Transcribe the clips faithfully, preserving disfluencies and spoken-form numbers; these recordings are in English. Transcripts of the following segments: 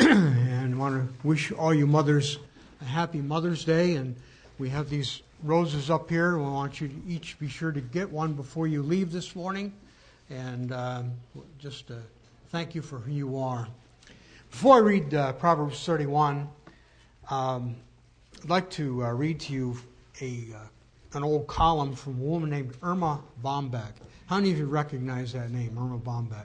and I want to wish all you mothers a happy Mother's Day. And we have these roses up here, and we want you to each be sure to get one before you leave this morning. And uh, just uh, thank you for who you are. Before I read uh, Proverbs thirty-one, um, I'd like to uh, read to you a uh, an old column from a woman named Erma Bombeck. How many of you recognize that name, Erma Bombeck?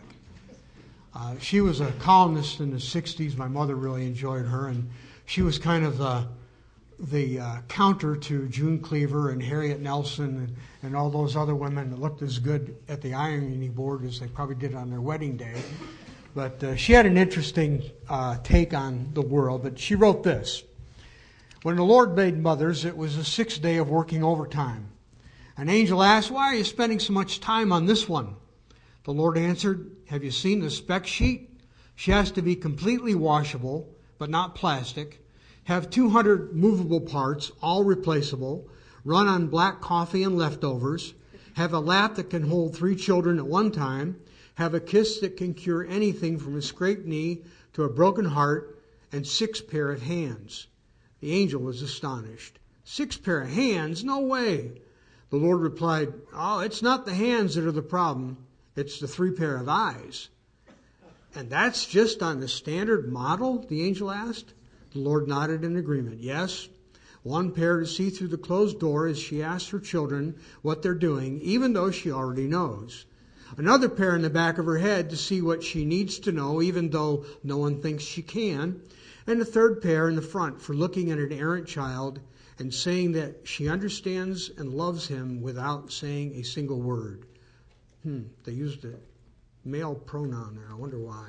Uh, she was a columnist in the sixties. My mother really enjoyed her, and she was kind of the, the uh, counter to June Cleaver and Harriet Nelson and, and all those other women that looked as good at the ironing board as they probably did on their wedding day. But uh, she had an interesting uh, take on the world. But she wrote this: "When the Lord made mothers, it was the sixth day of working overtime. An angel asked, 'Why are you spending so much time on this one?' The Lord answered, 'Have you seen the spec sheet? She has to be completely washable, but not plastic, have two hundred movable parts, all replaceable, run on black coffee and leftovers, have a lap that can hold three children at one time, have a kiss that can cure anything from a scraped knee to a broken heart, and six pair of hands.' The angel was astonished. 'Six pair of hands? No way.' The Lord replied, 'Oh, it's not the hands that are the problem. It's the three pair of eyes.' 'And that's just on the standard model?' the angel asked. The Lord nodded in agreement. 'Yes, one pair to see through the closed door as she asks her children what they're doing, even though she already knows. Another pair in the back of her head to see what she needs to know, even though no one thinks she can. And a third pair in the front for looking at an errant child and saying that she understands and loves him without saying a single word.'" Hmm, they used a male pronoun there. I wonder why.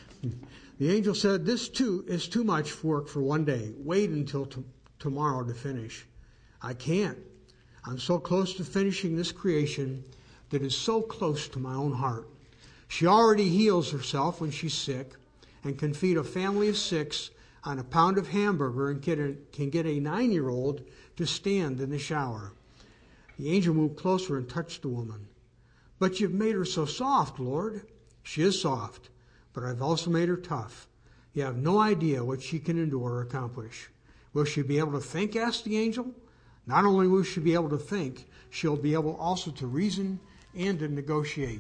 The angel said, "This too is too much work for one day. Wait until t- tomorrow to finish." "I can't. I'm so close to finishing this creation that is so close to my own heart. She already heals herself when she's sick and can feed a family of six on a pound of hamburger and get a, can get a nine-year-old to stand in the shower." The angel moved closer and touched the woman. "But you've made her so soft, Lord." "She is soft, but I've also made her tough. You have no idea what she can endure or accomplish." "Will she be able to think?" asked the angel. "Not only will she be able to think, she'll be able also to reason and to negotiate."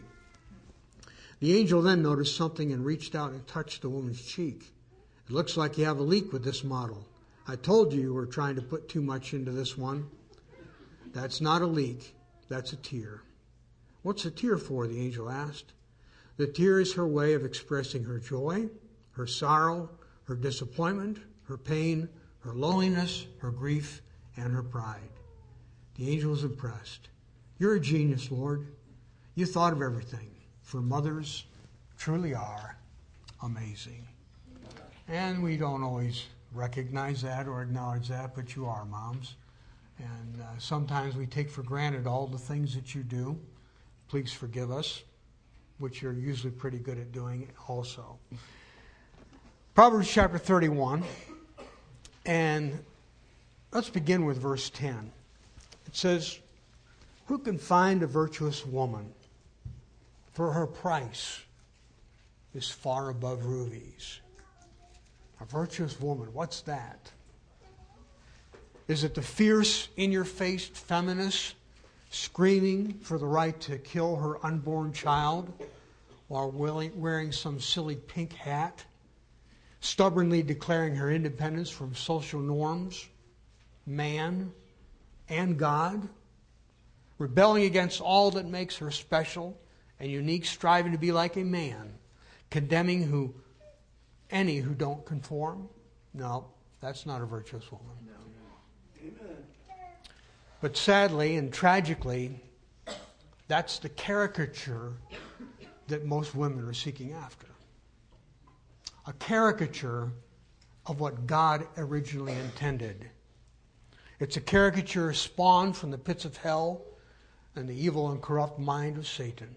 The angel then noticed something and reached out and touched the woman's cheek. "It looks like you have a leak with this model. I told you you were trying to put too much into this one." "That's not a leak. That's a tear." "What's a tear for?" the angel asked. "The tear is her way of expressing her joy, her sorrow, her disappointment, her pain, her loneliness, her grief, and her pride." The angel was impressed. "You're a genius, Lord. You thought of everything, for mothers truly are amazing." And we don't always recognize that or acknowledge that, but you are moms. And uh, sometimes we take for granted all the things that you do. Please forgive us, which you're usually pretty good at doing also. Proverbs chapter thirty-one, and let's begin with verse ten. It says, "Who can find a virtuous woman? For her price is far above rubies." A virtuous woman, what's that? Is it the fierce, in-your-face feminist screaming for the right to kill her unborn child while wearing some silly pink hat, stubbornly declaring her independence from social norms, man, and God, rebelling against all that makes her special and unique, striving to be like a man, condemning who any who don't conform? No, that's not a virtuous woman. No. Amen. But sadly and tragically, that's the caricature that most women are seeking after. A caricature of what God originally intended. It's a caricature spawned from the pits of hell and the evil and corrupt mind of Satan.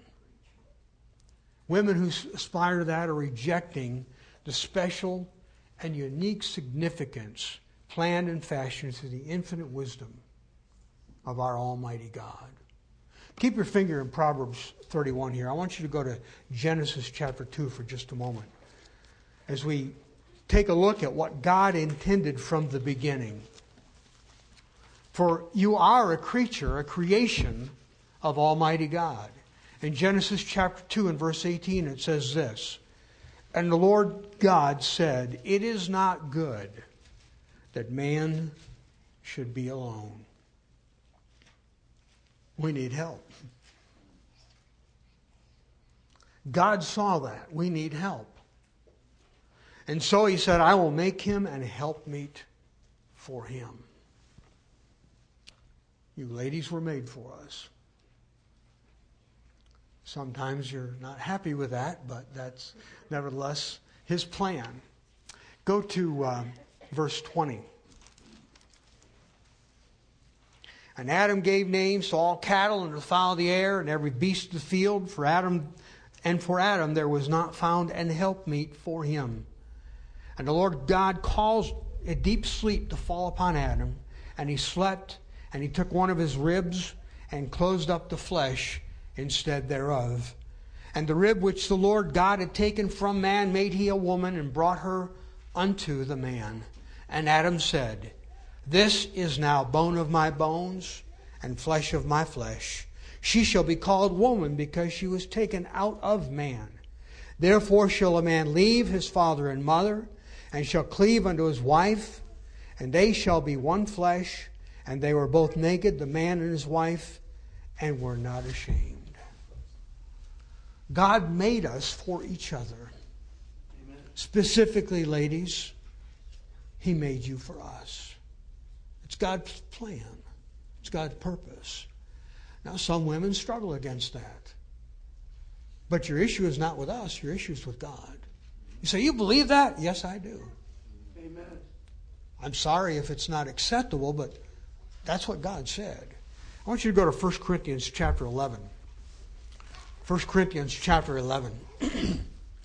Women who aspire to that are rejecting the special and unique significance planned and fashioned through the infinite wisdom of our Almighty God. Keep your finger in Proverbs thirty-one here. I want you to go to Genesis chapter two for just a moment. As we take a look at what God intended from the beginning. For you are a creature, a creation of Almighty God. In Genesis chapter two and verse eighteen it says this, "And the Lord God said, it is not good that man should be alone." We need help. God saw that. We need help. And so He said, I will make him an helpmeet for him. You ladies were made for us. Sometimes you're not happy with that, but that's nevertheless His plan. Go to uh, verse twenty. And Adam gave names to all cattle and to the fowl of the air and every beast of the field. For Adam and for Adam there was not found an helpmeet for him. And the Lord God caused a deep sleep to fall upon Adam, and he slept, and he took one of his ribs and closed up the flesh instead thereof. And the rib which the Lord God had taken from man made he a woman, and brought her unto the man. And Adam said, This is now bone of my bones and flesh of my flesh. She shall be called woman, because she was taken out of man. Therefore shall a man leave his father and mother, and shall cleave unto his wife, and they shall be one flesh. And they were both naked, the man and his wife, and were not ashamed. God made us for each other. Amen. Specifically, ladies, He made you for us. It's God's plan. It's God's purpose. Now, some women struggle against that. But your issue is not with us. Your issue is with God. You say, you believe that? Yes, I do. Amen. I'm sorry if it's not acceptable, but that's what God said. I want you to go to First Corinthians chapter eleven. First Corinthians chapter eleven. You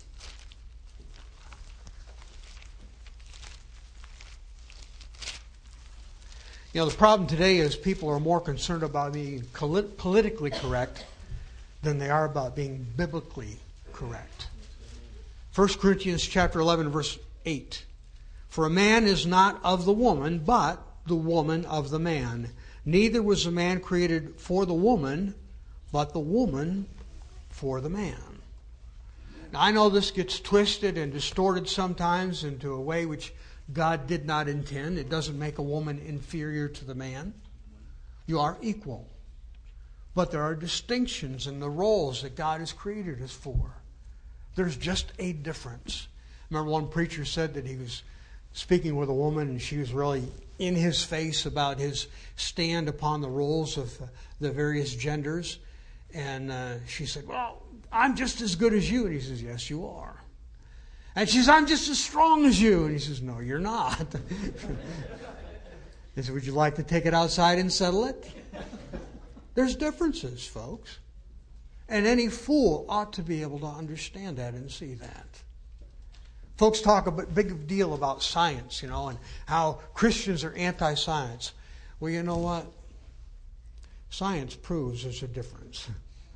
know, the problem today is people are more concerned about being politically correct than they are about being biblically correct. First Corinthians chapter eleven, verse eight. For a man is not of the woman, but the woman of the man. Neither was the man created for the woman, but the woman for the man. Now, I know this gets twisted and distorted sometimes into a way which God did not intend. It doesn't make a woman inferior to the man. You are equal. But there are distinctions in the roles that God has created us for. There's just a difference. Remember, one preacher said that he was speaking with a woman, and she was really in his face about his stand upon the roles of the various genders. And uh, she said, well, I'm just as good as you. And he says, yes, you are. And she says, I'm just as strong as you. And he says, no, you're not. He said, would you like to take it outside and settle it? There's differences, folks. And any fool ought to be able to understand that and see that. Folks talk a big deal about science, you know, and how Christians are anti-science. Well, you know what? Science proves there's a difference.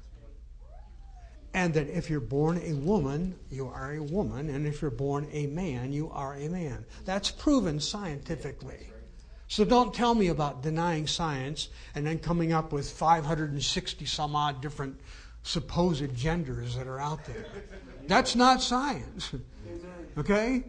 And that if you're born a woman, you are a woman. And if you're born a man, you are a man. That's proven scientifically. So don't tell me about denying science and then coming up with five hundred sixty some odd different supposed genders that are out there. That's not science. Okay?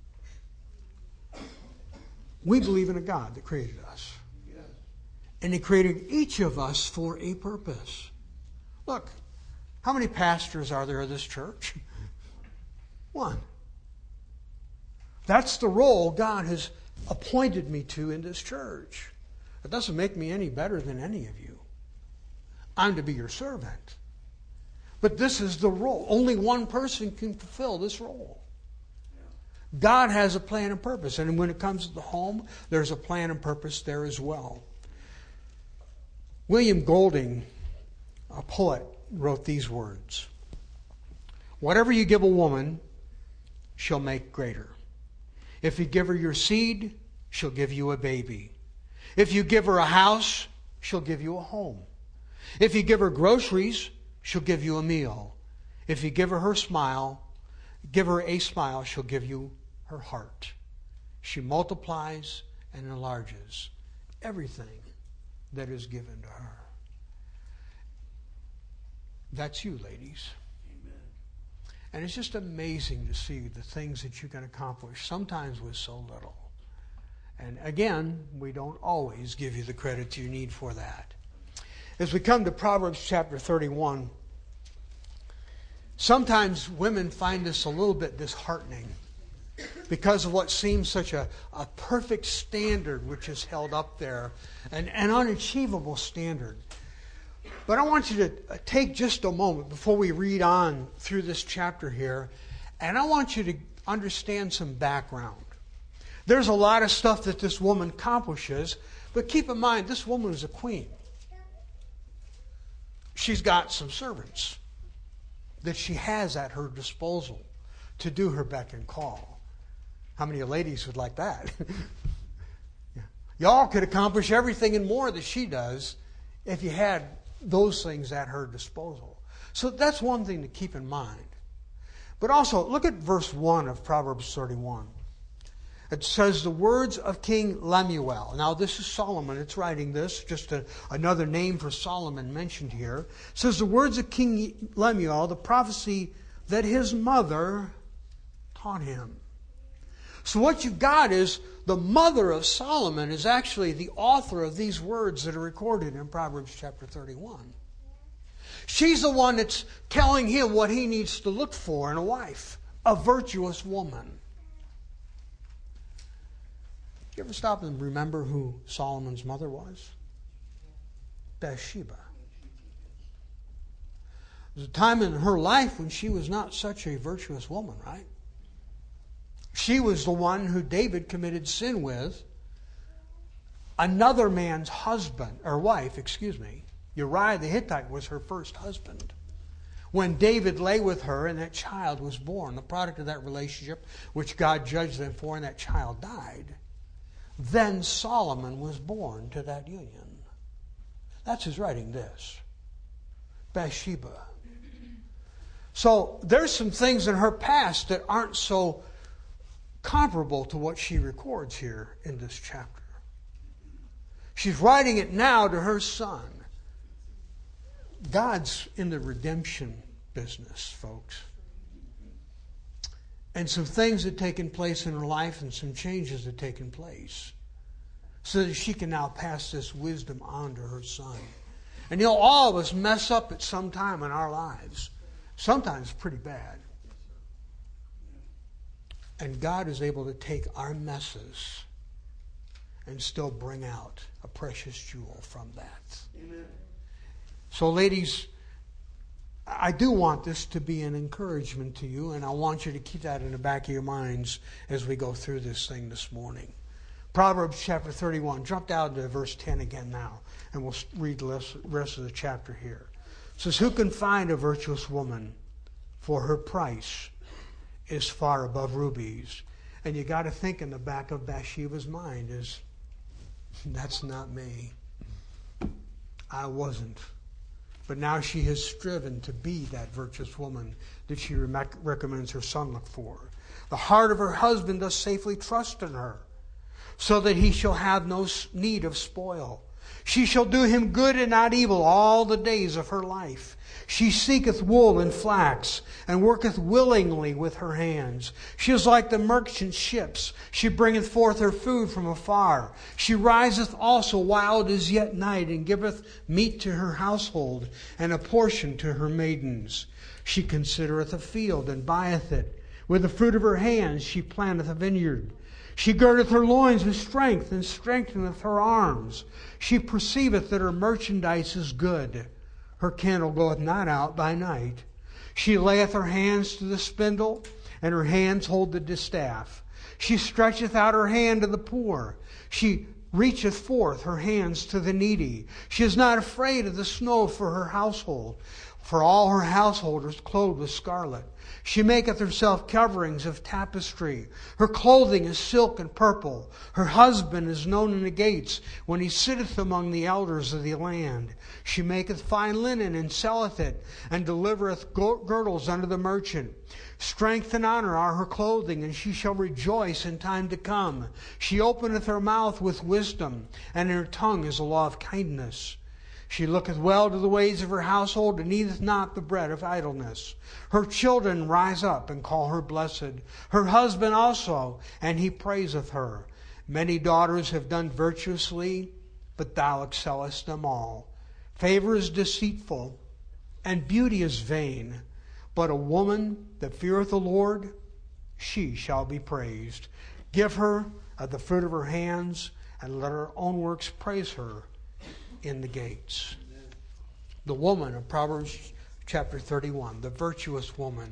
We believe in a God that created us. And He created each of us for a purpose. Look, how many pastors are there in this church? One. That's the role God has appointed me to in this church. It doesn't make me any better than any of you. I'm to be your servant. But this is the role. Only one person can fulfill this role. God has a plan and purpose. And when it comes to the home, there's a plan and purpose there as well. William Golding, a poet, wrote these words. Whatever you give a woman, she'll make greater. If you give her your seed, she'll give you a baby. If you give her a house, she'll give you a home. If you give her groceries, she'll give you a meal. If you give her her smile, give her a smile, she'll give you her her heart. She multiplies and enlarges everything that is given to her. That's you, ladies. Amen. And it's just amazing to see the things that you can accomplish, sometimes with so little. And again, we don't always give you the credit you need for that. As we come to Proverbs chapter thirty-one, sometimes women find this a little bit disheartening because of what seems such a, a perfect standard which is held up there, an, an unachievable standard. But I want you to take just a moment before we read on through this chapter here, and I want you to understand some background. There's a lot of stuff that this woman accomplishes, but keep in mind, this woman is a queen. She's got some servants that she has at her disposal to do her beck and call. How many ladies would like that? Yeah. Y'all could accomplish everything and more that she does if you had those things at her disposal. So that's one thing to keep in mind. But also, look at verse one of Proverbs thirty-one. It says, the words of King Lemuel. Now, this is Solomon. It's writing this. Just a, another name for Solomon mentioned here. It says, the words of King Lemuel, the prophecy that his mother taught him. So what you've got is the mother of Solomon is actually the author of these words that are recorded in Proverbs chapter thirty-one. She's the one that's telling him what he needs to look for in a wife, a virtuous woman. You ever stop and remember who Solomon's mother was? Bathsheba. There was a time in her life when she was not such a virtuous woman, right? She was the one who David committed sin with. Another man's husband, or wife, excuse me. Uriah the Hittite was her first husband. When David lay with her and that child was born, the product of that relationship, which God judged them for, and that child died, then Solomon was born to that union. That's his writing this. Bathsheba. So there's some things in her past that aren't so comparable to what she records here in this chapter. She's writing it now to her son. God's in the redemption business, folks. And some things have taken place in her life and some changes have taken place so that she can now pass this wisdom on to her son. And you know, all of us mess up at some time in our lives. Sometimes pretty bad. And God is able to take our messes and still bring out a precious jewel from that. Amen. So ladies, I do want this to be an encouragement to you, and I want you to keep that in the back of your minds as we go through this thing this morning. Proverbs chapter thirty-one. Jump down to verse ten again now, and we'll read the rest of the chapter here. It says, who can find a virtuous woman? For her price is far above rubies. And you got to think in the back of Bathsheba's mind is, that's not me. I wasn't. But now she has striven to be that virtuous woman that she rec- recommends her son look for. The heart of her husband does safely trust in her, so that he shall have no need of spoil. She shall do him good and not evil all the days of her life. She seeketh wool and flax, and worketh willingly with her hands. She is like the merchant ships. She bringeth forth her food from afar. She riseth also while it is yet night, and giveth meat to her household, and a portion to her maidens. She considereth a field, and buyeth it. With the fruit of her hands she planteth a vineyard. She girdeth her loins with strength, and strengtheneth her arms. She perceiveth that her merchandise is good. Her candle goeth not out by night. She layeth her hands to the spindle, and her hands hold the distaff. She stretcheth out her hand to the poor. She reacheth forth her hands to the needy. She is not afraid of the snow for her household, For all her household is clothed with scarlet. She maketh herself coverings of tapestry. Her clothing is silk and purple. Her husband is known in the gates, when he sitteth among the elders of the land. She maketh fine linen, and selleth it, and delivereth girdles unto the merchant. Strength and honor are her clothing, and she shall rejoice in time to come. She openeth her mouth with wisdom, and in her tongue is a law of kindness. She looketh well to the ways of her household, and eateth not the bread of idleness. Her children rise up and call her blessed. Her husband also, and he praiseth her. Many daughters have done virtuously, but thou excellest them all. Favor is deceitful, and beauty is vain. But a woman that feareth the Lord, she shall be praised. Give her of the fruit of her hands, and let her own works praise her in the gates. The woman of Proverbs chapter thirty-one, the virtuous woman.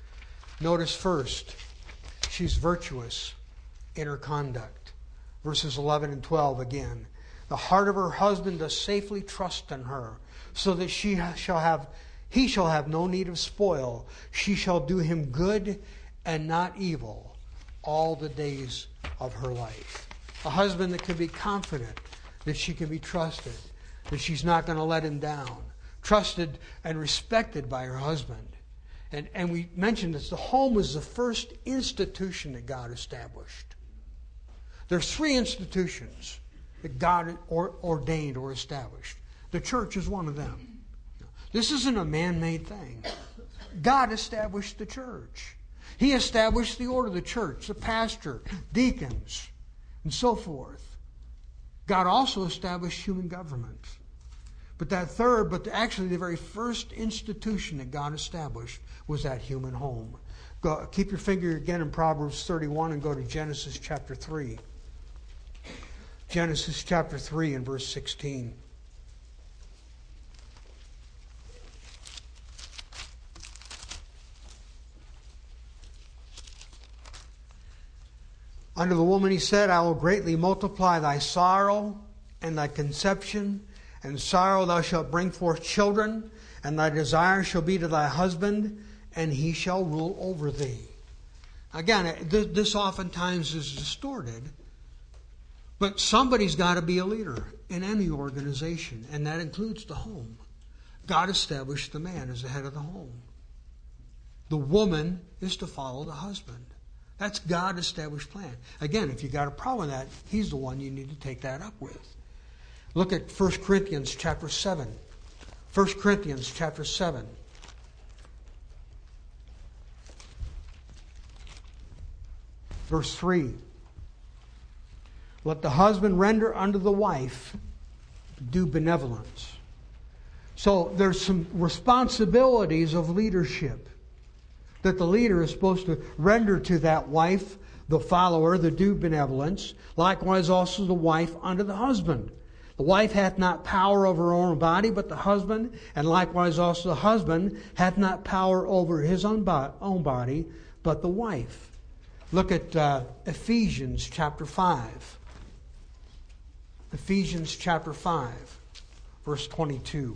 Notice first, she's virtuous in her conduct. Verses eleven and twelve again. The heart of her husband does safely trust in her, so that she shall have, he shall have no need of spoil. She shall do him good and not evil all the days of her life. A husband that can be confident that she can be trusted, that she's not going to let him down. Trusted and respected by her husband. And, and we mentioned this, the home was the first institution that God established. There's three institutions that God or, ordained or established. The church is one of them. This isn't a man-made thing. God established the church. He established the order of the church, the pastor, deacons, and so forth. God also established human government. But that third, but actually the very first institution that God established was that human home. Go, keep your finger again in Proverbs thirty-one and go to Genesis chapter three. Genesis chapter three and verse sixteen. Unto the woman he said, I will greatly multiply thy sorrow and thy conception. And sorrow thou shalt bring forth children, and thy desire shall be to thy husband, and he shall rule over thee. Again, this oftentimes is distorted, but somebody's got to be a leader in any organization, and that includes the home. God established the man as the head of the home. The woman is to follow the husband. That's God's established plan. Again, if you got a problem with that, he's the one you need to take that up with. Look at First Corinthians chapter seven. First Corinthians chapter seven. Verse three. Let the husband render unto the wife due benevolence. So there's some responsibilities of leadership that the leader is supposed to render to that wife, the follower, the due benevolence. Likewise also the wife unto the husband. The wife hath not power over her own body, but the husband, and likewise also the husband hath not power over his own body, but the wife. Look at uh, Ephesians chapter five. Ephesians chapter five, verse twenty-two.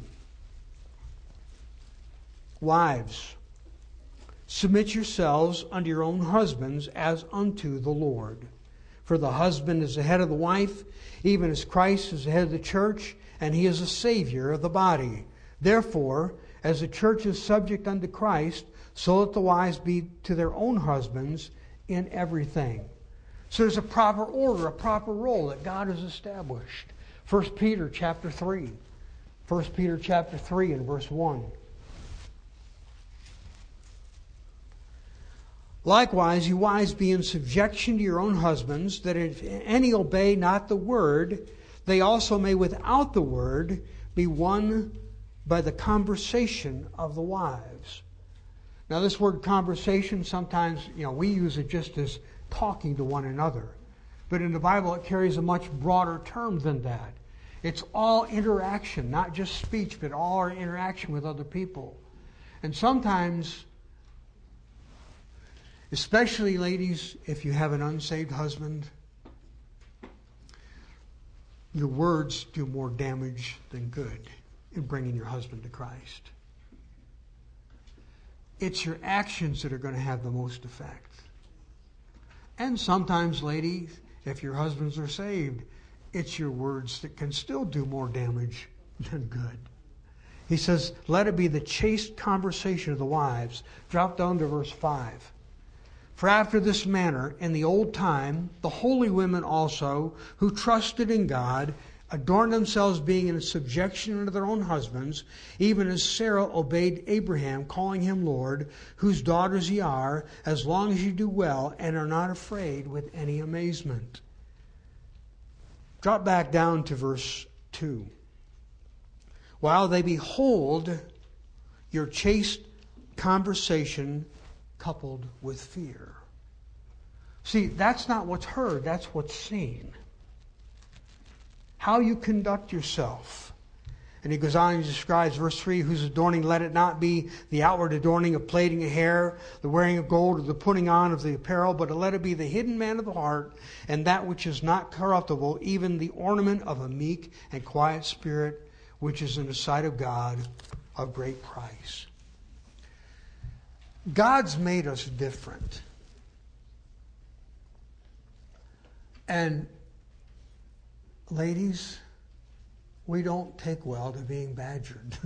Wives, submit yourselves unto your own husbands as unto the Lord. For the husband is the head of the wife, even as Christ is the head of the church, and he is the Savior of the body. Therefore, as the church is subject unto Christ, so let the wives be to their own husbands in everything. So there's a proper order, a proper role that God has established. First Peter chapter three. First Peter chapter three and verse one. Likewise, you wives, be in subjection to your own husbands, that if any obey not the word, they also may without the word be won by the conversation of the wives. Now this word conversation, sometimes, you know, we use it just as talking to one another. But in the Bible it carries a much broader term than that. It's all interaction, not just speech, but all our interaction with other people. And sometimes, especially ladies, if you have an unsaved husband, your words do more damage than good in bringing your husband to Christ. it's your actions that are going to have the most effect. And sometimes, ladies, if your husbands are saved, it's your words that can still do more damage than good. He says, let it be the chaste conversation of the wives. Drop down to verse five. For after this manner, in the old time, the holy women also, who trusted in God, adorned themselves being in subjection unto their own husbands, even as Sarah obeyed Abraham, calling him Lord, whose daughters ye are, as long as ye do well, and are not afraid with any amazement. Drop back down to verse two. While they behold your chaste conversation coupled with fear. See, that's not what's heard, that's what's seen. How you conduct yourself. And he goes on and describes verse three, whose adorning, let it not be the outward adorning of plaiting a hair, the wearing of gold, or the putting on of the apparel, but let it be the hidden man of the heart, and that which is not corruptible, even the ornament of a meek and quiet spirit, which is in the sight of God of great price. God's made us different. And ladies, we don't take well to being badgered.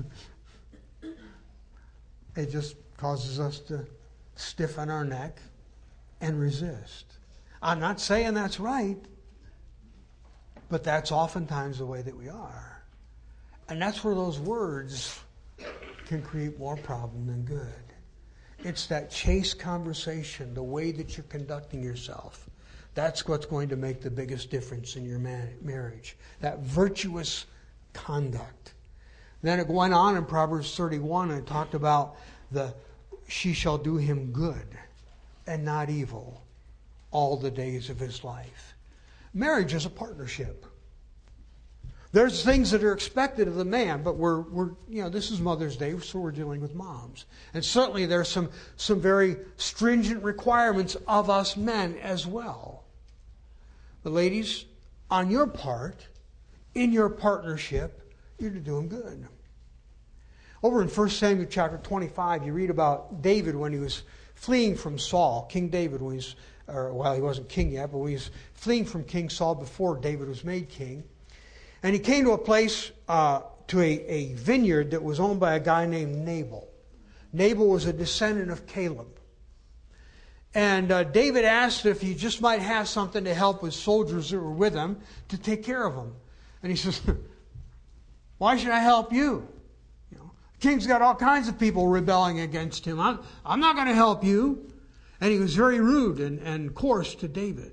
It just causes us to stiffen our neck and resist. I'm not saying that's right, but that's oftentimes the way that we are. And that's where those words can create more problem than good. It's that chaste conversation, the way that you're conducting yourself. That's what's going to make the biggest difference in your marriage. That virtuous conduct. Then it went on in Proverbs thirty-one and talked about the she shall do him good and not evil all the days of his life. Marriage is a partnership. There's things that are expected of the man, but we're, we're, you know, this is Mother's Day, so we're dealing with moms. And certainly there's some, some very stringent requirements of us men as well. But ladies, on your part, in your partnership, you're doing good. Over in First Samuel chapter twenty-five, you read about David when he was fleeing from Saul, King David, when he was, or, well, he wasn't king yet, but when he was fleeing from King Saul before David was made king. And he came to a place, uh, to a, a vineyard that was owned by a guy named Nabal. Nabal was a descendant of Caleb. And uh, David asked if he just might have something to help his soldiers that were with him to take care of them. And he says, why should I help you? You know, the king's got all kinds of people rebelling against him. I'm, I'm not going to help you. And he was very rude and, and coarse to David.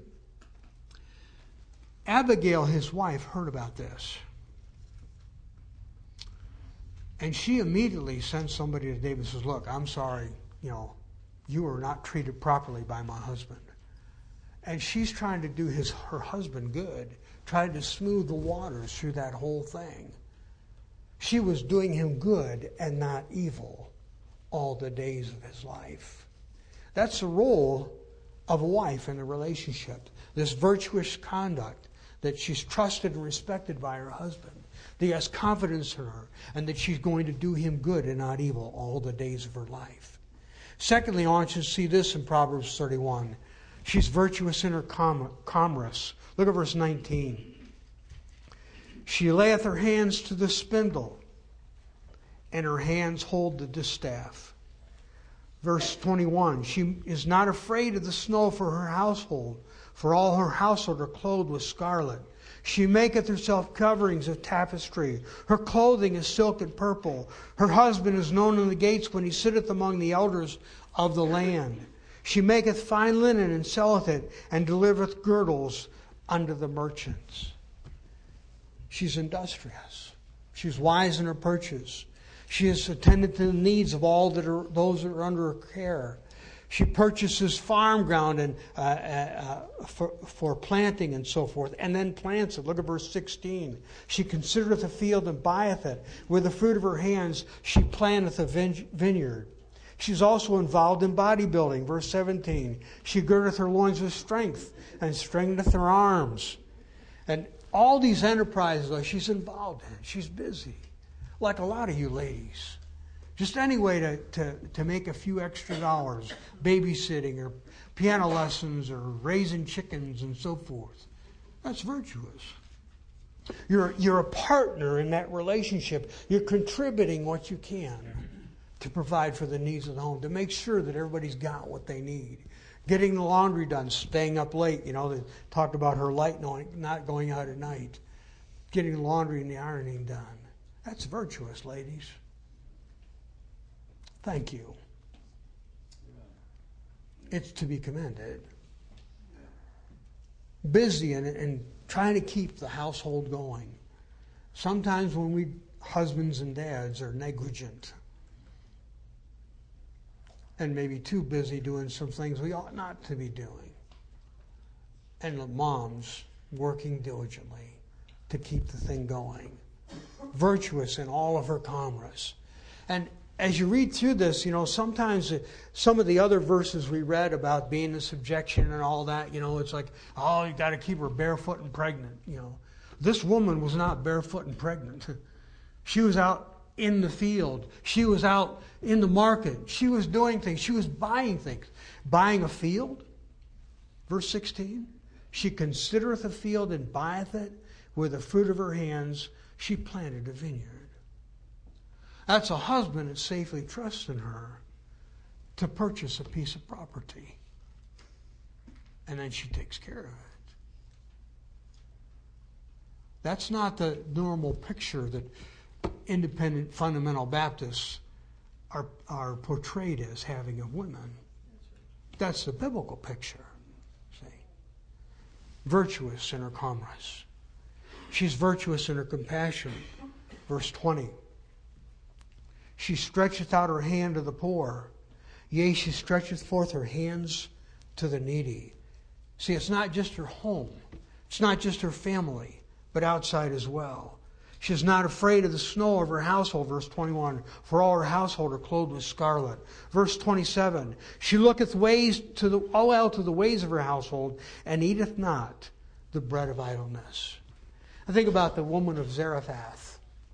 Abigail, his wife, heard about this. And she immediately sent somebody to David and says, look, I'm sorry, you know, you were not treated properly by my husband. And she's trying to do his her husband good, trying to smooth the waters through that whole thing. She was doing him good and not evil all the days of his life. That's the role of a wife in a relationship. This virtuous conduct, that she's trusted and respected by her husband, that he has confidence in her, and that she's going to do him good and not evil all the days of her life. Secondly, I want you to see this in Proverbs thirty-one. She's virtuous in her com- commerce. Look at verse nineteen. She layeth her hands to the spindle, and her hands hold the distaff. Verse twenty-one, she is not afraid of the snow for her household, for all her household are clothed with scarlet. She maketh herself coverings of tapestry. Her clothing is silk and purple. Her husband is known in the gates when he sitteth among the elders of the land. She maketh fine linen and selleth it, and delivereth girdles unto the merchants. She's industrious. She's wise in her purchase. She is attendant to the needs of all that are those that are under her care. She purchases farm ground and uh, uh, for, for planting and so forth, and then plants it. Look at verse sixteen. She considereth a field and buyeth it. With the fruit of her hands she planteth a vineyard. She's also involved in bodybuilding. Verse seventeen. She girdeth her loins with strength and strengtheneth her arms. And all these enterprises she's involved in. She's busy. Like a lot of you ladies. Just any way to, to, to make a few extra dollars, babysitting or piano lessons or raising chickens and so forth. That's virtuous. You're, you're a partner in that relationship. You're contributing what you can to provide for the needs of the home, to make sure that everybody's got what they need. Getting the laundry done, staying up late. You know, they talked about her light not going out at night. Getting the laundry and the ironing done. That's virtuous, ladies. Thank you. It's to be commended. Busy and, and trying to keep the household going. Sometimes when we husbands and dads are negligent and maybe too busy doing some things we ought not to be doing. And the moms working diligently to keep the thing going. Virtuous in all of her commerce. And as you read through this, you know, sometimes some of the other verses we read about being in subjection and all that, you know, it's like, oh, you got to keep her barefoot and pregnant, you know. This woman was not barefoot and pregnant. She was out in the field. She was out in the market. She was doing things. She was buying things. Buying a field, verse sixteen. She considereth a field and buyeth it. With the fruit of her hands, she planted a vineyard. That's a husband that safely trusts in her to purchase a piece of property. And then she takes care of it. That's not the normal picture that independent fundamental Baptists are, are portrayed as having of women. That's the biblical picture. See? Virtuous in her commerce. She's virtuous in her compassion. Verse twenty. She stretcheth out her hand to the poor. Yea, she stretcheth forth her hands to the needy. See, it's not just her home. It's not just her family, but outside as well. She is not afraid of the snow of her household, verse twenty-one, for all her household are clothed with scarlet. Verse twenty-seven, she looketh ways to the, all out to the ways of her household, and eateth not the bread of idleness. I think about the woman of Zarephath.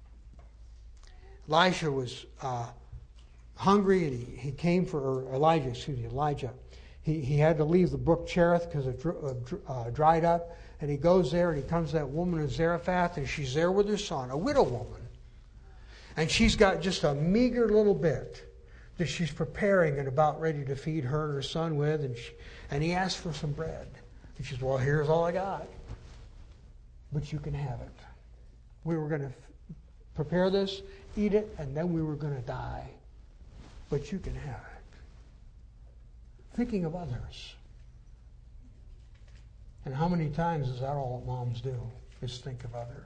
Elisha was uh, hungry, and he, he came for, or Elijah, excuse me, Elijah. He, he had to leave the brook Cherith because it uh, dried up. And he goes there, and he comes to that woman of Zarephath, and she's there with her son, a widow woman. And she's got just a meager little bit that she's preparing and about ready to feed her and her son with. And, she, and he asks for some bread. And she says, well, here's all I got. But you can have it. We were going to prepare this, eat it, and then we were going to die. But you can have it. Thinking of others. And how many times is that all that moms do, is think of others?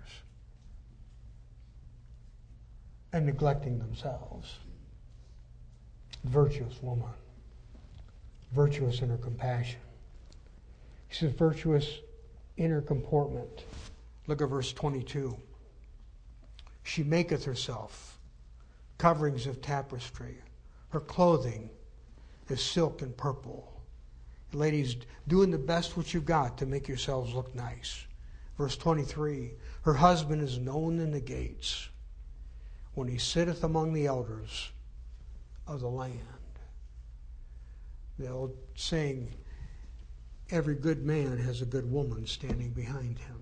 And neglecting themselves. Virtuous woman. Virtuous in her compassion. She says virtuous in her comportment. Look at verse twenty-two. She maketh herself coverings of tapestry. Her clothing is silk and purple. Ladies, doing the best what you've got to make yourselves look nice. Verse twenty-three, her husband is known in the gates when he sitteth among the elders of the land. The old saying, every good man has a good woman standing behind him.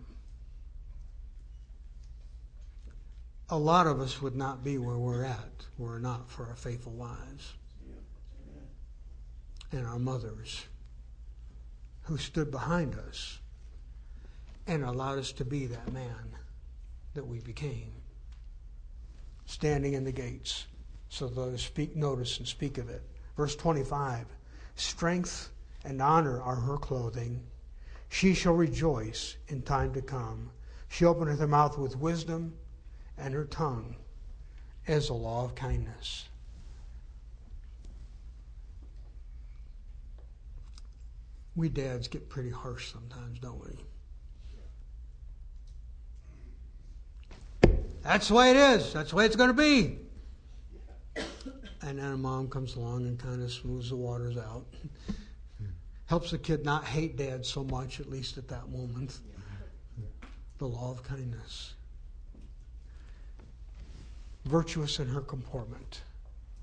A lot of us would not be where we're at were it not for our faithful wives and our mothers who stood behind us and allowed us to be that man that we became. Standing in the gates so those speak notice and speak of it. Verse twenty-five, strength and honor are her clothing. She shall rejoice in time to come. She openeth her mouth with wisdom, and her tongue as a law of kindness. We dads get pretty harsh sometimes, don't we? That's the way it is. That's the way it's going to be. And then a mom comes along and kind of smooths the waters out. Helps the kid not hate dad so much, at least at that moment. The law of kindness. Virtuous in her comportment.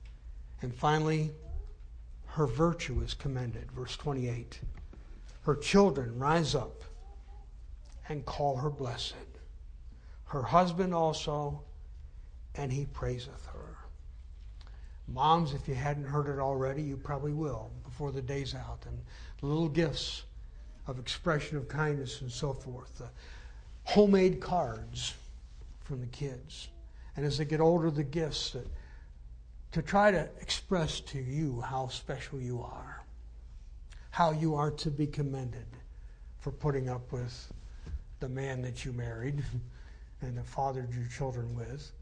And finally, her virtue is commended. Verse twenty-eight. Her children rise up and call her blessed. Her husband also, and he praiseth her. Moms, if you hadn't heard it already, you probably will before the day's out. And little gifts of expression of kindness and so forth. Uh, homemade cards from the kids. And as they get older, the gifts that to try to express to you how special you are. How you are to be commended for putting up with the man that you married and that fathered your children with.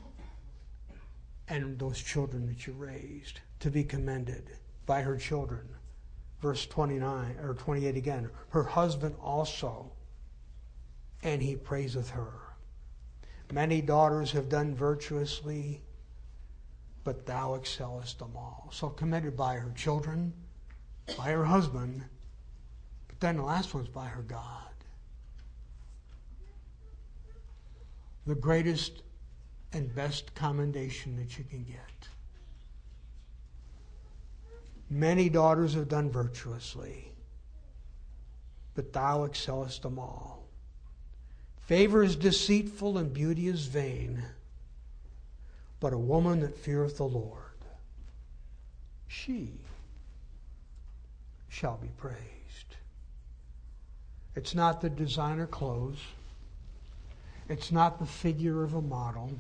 And those children that you raised, to be commended by her children. Verse twenty-nine or twenty-eight again. Her husband also, and he praiseth her. Many daughters have done virtuously, but thou excellest them all. So commended by her children, by her husband, but then the last one's by her God. The greatest and best commendation that you can get. Many daughters have done virtuously, but thou excellest them all. Favor is deceitful and beauty is vain, but a woman that feareth the Lord, she shall be praised. It's not the designer clothes. It's not the figure of a model.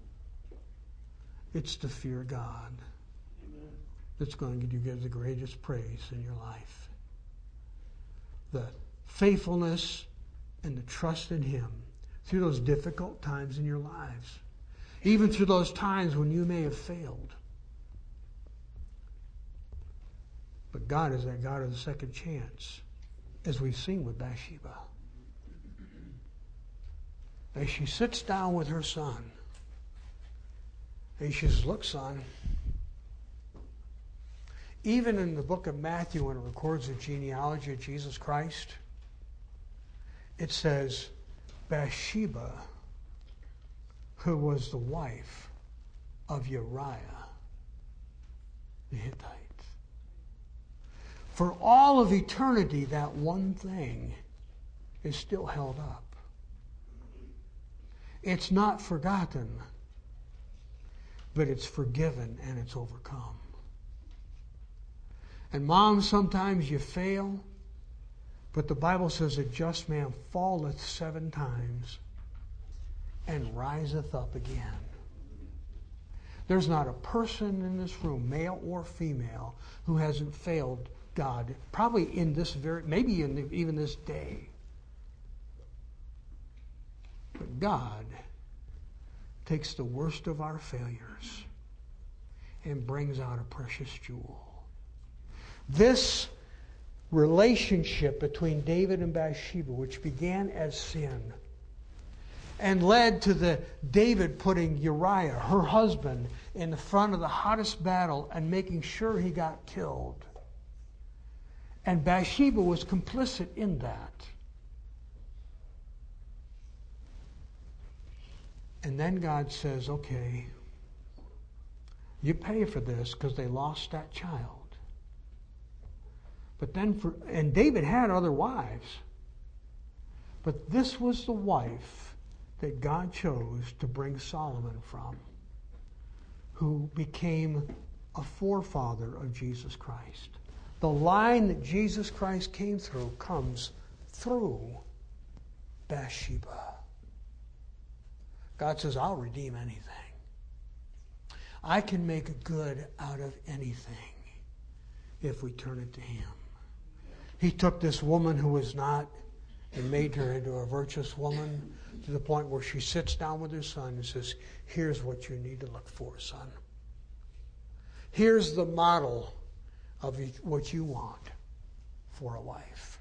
It's to fear God. Amen. That's going to give you the greatest praise in your life. The faithfulness and the trust in Him through those difficult times in your lives. Even through those times when you may have failed. But God is that God of the second chance, as we've seen with Bathsheba. As she sits down with her son, and she says, look, son, even in the book of Matthew, when it records the genealogy of Jesus Christ, it says, Bathsheba, who was the wife of Uriah the Hittite. For all of eternity, that one thing is still held up. It's not forgotten, but it's forgiven and it's overcome. And mom, sometimes you fail, but the Bible says a just man falleth seven times and riseth up again. There's not a person in this room, male or female, who hasn't failed God, probably in this very, maybe in the, even this day. But God takes the worst of our failures and brings out a precious jewel. This relationship between David and Bathsheba, which began as sin and led to the David putting Uriah, her husband, in the front of the hottest battle and making sure he got killed. And Bathsheba was complicit in that. And then God says, okay, you pay for this because they lost that child. But then, for, and David had other wives. But this was the wife that God chose to bring Solomon from, who became a forefather of Jesus Christ. The line that Jesus Christ came through comes through Bathsheba. God says, I'll redeem anything. I can make good out of anything if we turn it to Him. He took this woman who was not and made her into a virtuous woman to the point where she sits down with her son and says, here's what you need to look for, son. Here's the model of what you want for a wife.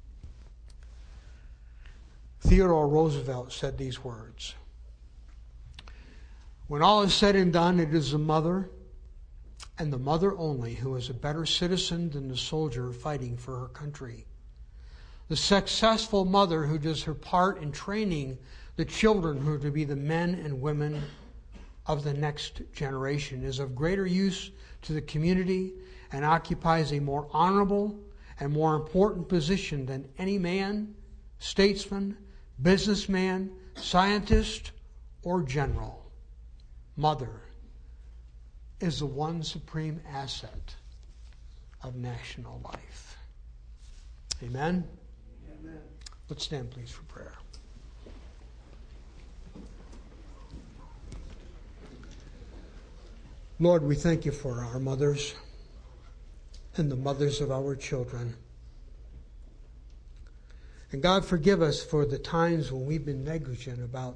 Theodore Roosevelt said these words. When all is said and done, it is the mother, and the mother only, who is a better citizen than the soldier fighting for her country. The successful mother who does her part in training the children who are to be the men and women of the next generation, is of greater use to the community, and occupies a more honorable and more important position than any man, statesman, businessman, scientist, or general. Mother is the one supreme asset of national life. Amen? Amen. Let's stand, please, for prayer. Lord, we thank you for our mothers and the mothers of our children. And God, forgive us for the times when we've been negligent about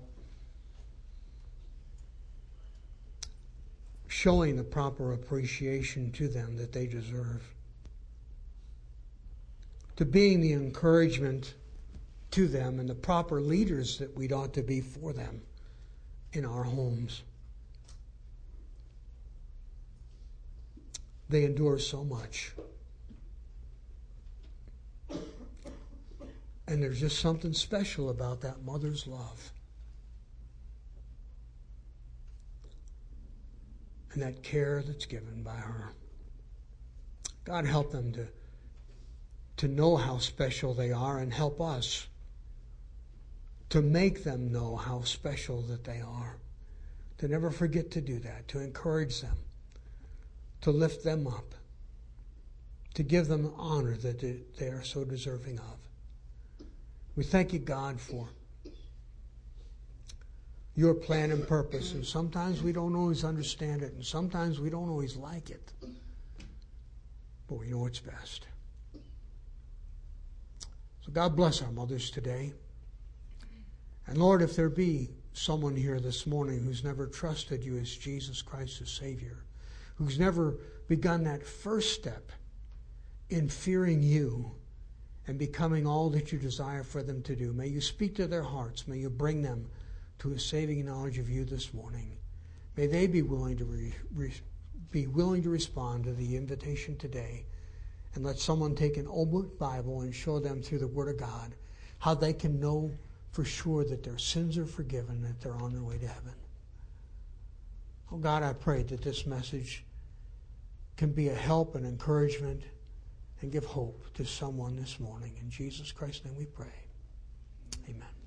showing the proper appreciation to them that they deserve, to being the encouragement to them and the proper leaders that we ought to be for them in our homes. They endure so much. And there's just something special about that mother's love. And that care that's given by her. God, help them to, to know how special they are, and help us to make them know how special that they are. To never forget to do that, to encourage them, to lift them up, to give them the honor that they are so deserving of. We thank you, God, for your plan and purpose. And sometimes we don't always understand it, and sometimes we don't always like it. But we know it's best. So God bless our mothers today. And Lord, if there be someone here this morning who's never trusted you as Jesus Christ as Savior, who's never begun that first step in fearing you and becoming all that you desire for them to do, may you speak to their hearts. May you bring them to a saving knowledge of you this morning. May they be willing to re, re, be willing to respond to the invitation today, and let someone take an old book Bible and show them through the Word of God how they can know for sure that their sins are forgiven and that they're on their way to heaven. Oh God, I pray that this message can be a help and encouragement and give hope to someone this morning. In Jesus Christ's name we pray. Amen.